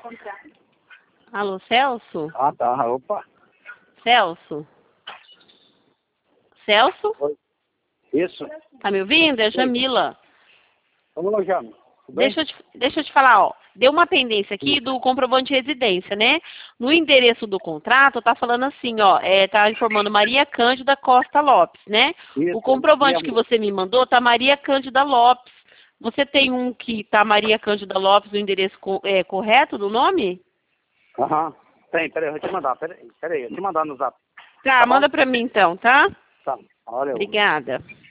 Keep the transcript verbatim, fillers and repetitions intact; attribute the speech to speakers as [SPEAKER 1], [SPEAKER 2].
[SPEAKER 1] Alô, Celso?
[SPEAKER 2] Ah, tá. Opa.
[SPEAKER 1] Celso? Celso?
[SPEAKER 2] Oi. Isso.
[SPEAKER 1] Tá me ouvindo? É a Jamila.
[SPEAKER 2] Vamos, Jami. Tudo bem?
[SPEAKER 1] Deixa eu, te, deixa eu te falar, ó. Deu uma pendência aqui do comprovante de residência, né? No endereço do contrato, tá falando assim, ó, é, tá informando Maria Cândida Costa Lopes, né?
[SPEAKER 2] Isso,
[SPEAKER 1] O comprovante
[SPEAKER 2] isso
[SPEAKER 1] que
[SPEAKER 2] mesmo.
[SPEAKER 1] você me mandou tá Maria Cândida Lopes. Você tem um que tá Maria Cândida Lopes, o endereço co é, correto do nome?
[SPEAKER 2] Aham. Tem, peraí, eu vou te mandar. Peraí, peraí, eu vou te mandar no zap.
[SPEAKER 1] Tá,
[SPEAKER 2] Tá bom?
[SPEAKER 1] manda pra mim então, tá?
[SPEAKER 2] Tá. Olha, eu.
[SPEAKER 1] Obrigada.